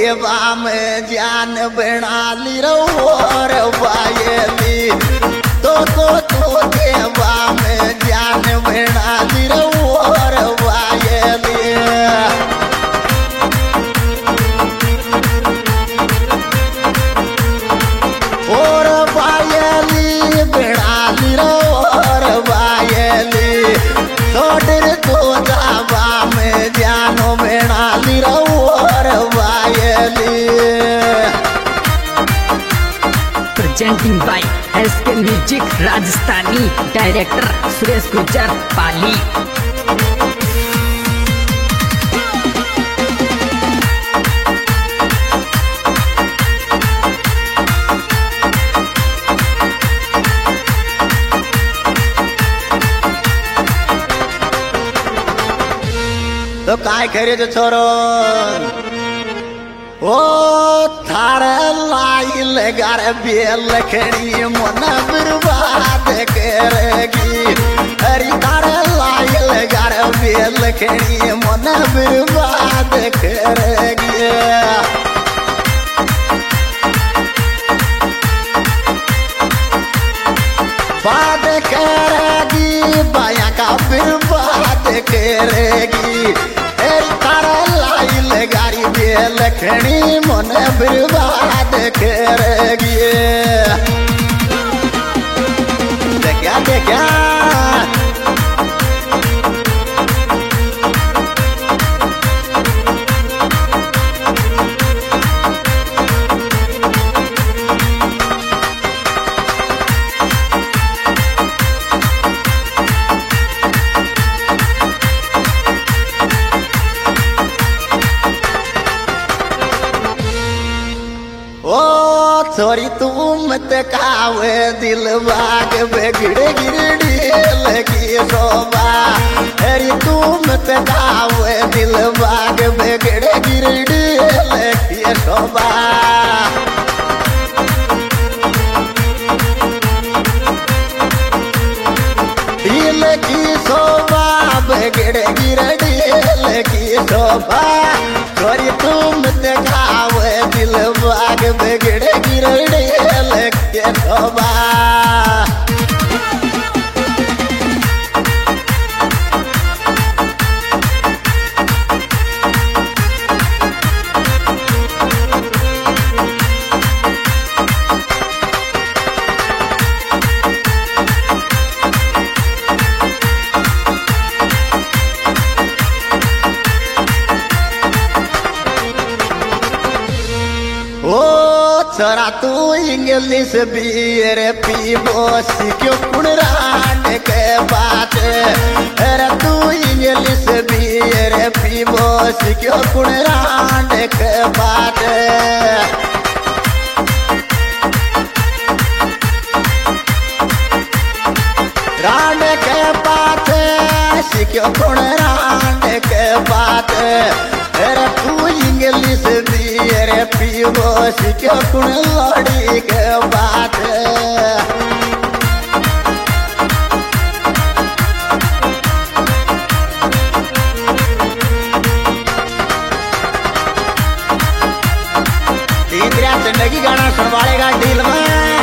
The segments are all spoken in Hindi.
देवा में जान बना ली और वायली तो देवा में जान बना ली और वायली और वायली बना ली और वायली छोड़ तो जावा में जानो बना ली और वायली। Presenting by SK music Rajasthani director Suresh Gurjar Pali. तो काय करे तो छोरो ओ थारे लाइल गार बेल खड़ी मन बर्बाद करेगी अरे थारे लाइल गार बेल खड़ी मन बर्बाद करेगी। बात करेगी बाया का बर्बाद करेगी तारा लाइल गाड़ी बेल खड़ी मन बर्बाद करेगी। देखा छोरी तुम तकावे दिल बाग बिगड़ गिरडी लगी शोभा अरे तुम तकावे दिल बाग बिगड़ गिरडी लगी शोभा। दिल की शोभा बिगड़ गिरडी लगी शोभा छोरी तुम तकावे दिल बाग बिगड़ गिरडी लगी शोभा। छोरा तू इंग्लिश बीर पीबो सीखो कुड़रांड के बात अरे तू इंग्लिश बीर पीबो सीखो कुड़रांड के बात। रांड के बात सीखो कुड़रांड के बात अरे तू इंग्लिश बीर पीबो सीखो कुण लड़ी के बात। तीसरा जिंदगी गाना सुनवाएगा डील में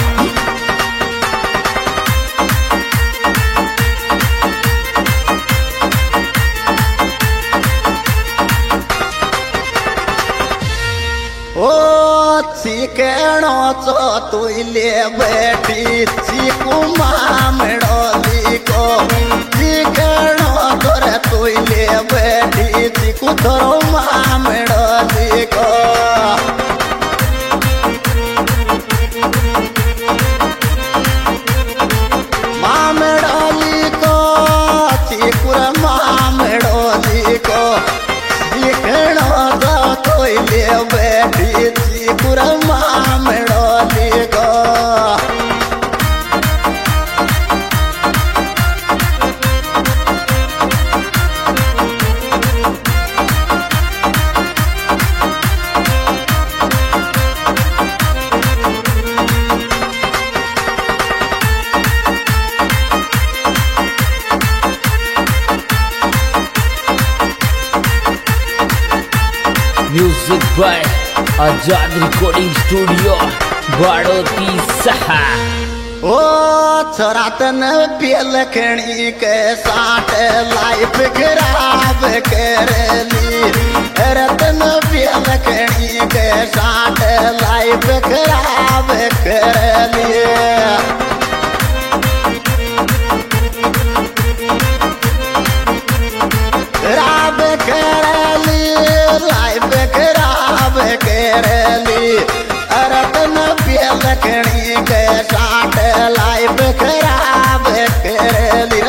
सीखणो चो तुले बैठी सीखू मामड़ो लिखो सीखणो तोरे तुले बैठी सीखू थोरो मामड़ो लिखो। मामड़ो लिखो सीखू मामड़ो लिखो सीखणो चो तुले बैठी पूरा मामड़ो लिखो। Music by Azad recording studio Baroti सहा। ओ छोरातन पियलखणी के साथ लाइफ खराब करली, रतन पियलखणी के साथ लाइफ खराब करली। खराब करली लाइफ खराब करली, रतन पियलखणी के साथ लाइफ खराब करली।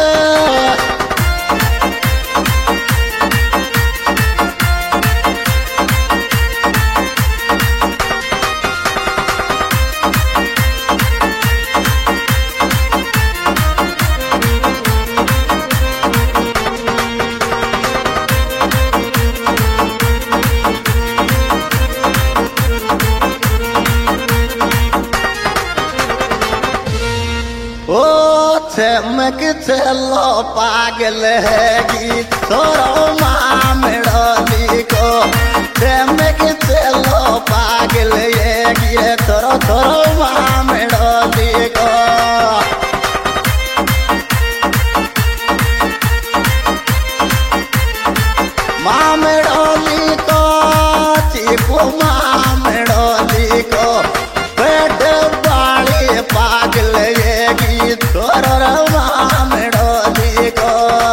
ओ चमक चलो पागल हैगी छोरो मामड़ी को, चमक चलो पागल हैगी छोरो छोरो मामड़ी को। मामड़ी को चीकू मामड़ी को, पेट बाड़ी पागल छोरो मामड़ी को।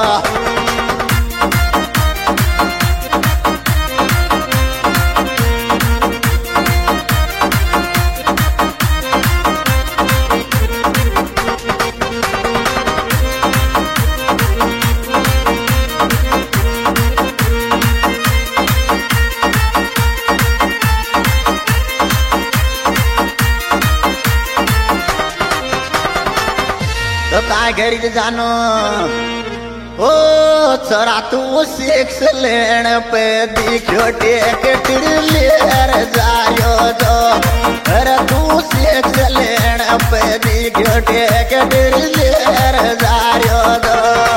तो काय घरी जानो ओ छोरा तू सिक्स लेन पे दिखो टेक लेर जायो जो, अरे तू सिक्स लेन पे दिखो टेक लेर जायो जो।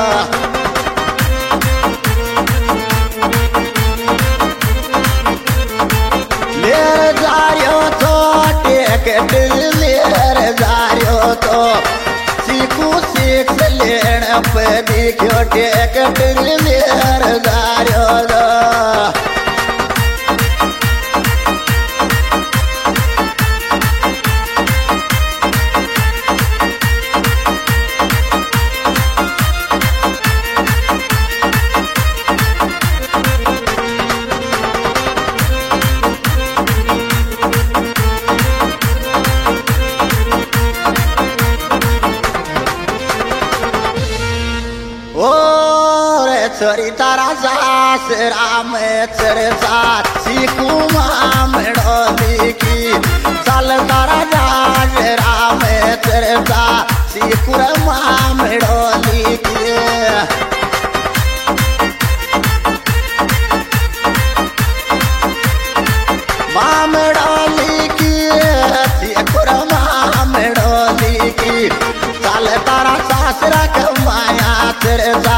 लेर जायो तो टेक लेर जायो तो, सिक्स लेन पे दिखो टेक लेर जायो जो। छोरी तारा सासरा में चर्चा सीखू मामड़ी की, चल तारा सासरा में चर्चा सीखू मामड़ी की। मामड़ी की सीखू मामड़ी की, चल तारा सासरा कमाया चर्चा।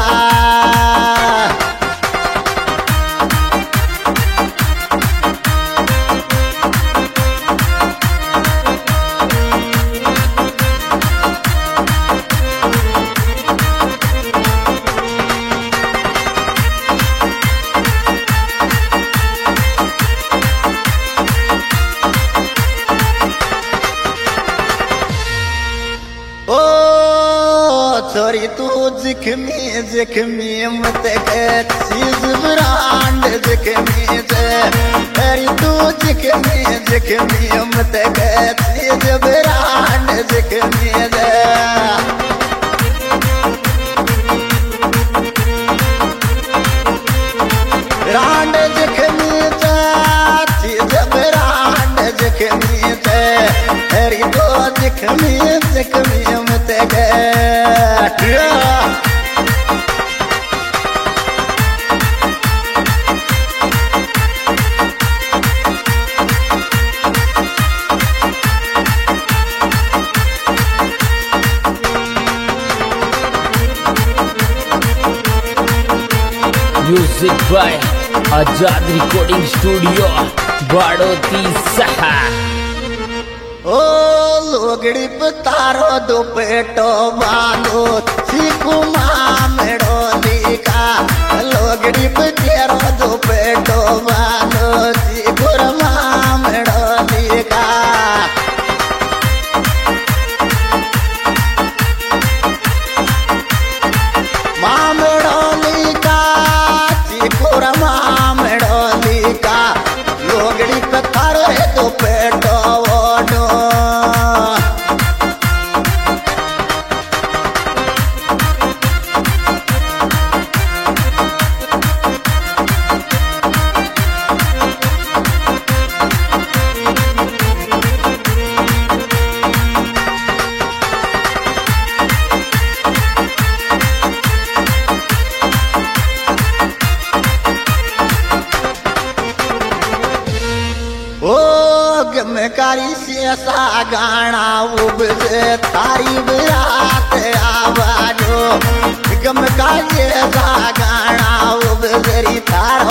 छोरी तू जिखमी जिखमी मत कर चीज ब्रांड जिखमी से, अरे तू जिखमी जिखमी मत कर चीज ब्रांड जिखमी से। ब्रांड जिखमी से चीज ब्रांड जिखमी से, अरे तू जिखमी जिखमी मत कर। Music by Azad recording studio Baroti सहा। ओ लोगड़ी तारो दो पेटो बांधो सीखू मेड़ो लिखा लोगड़ी तेरो दो पेटो बांधो सीखू मेड़ो लिखा मामेड़ो लिखा सीखू मेड़ो लिखा लोगड़ी तारो दो पेटो कारी शेषा गाना उबसे थारी बिरात आवाजो गम का शेषा गाना उबसरी थारो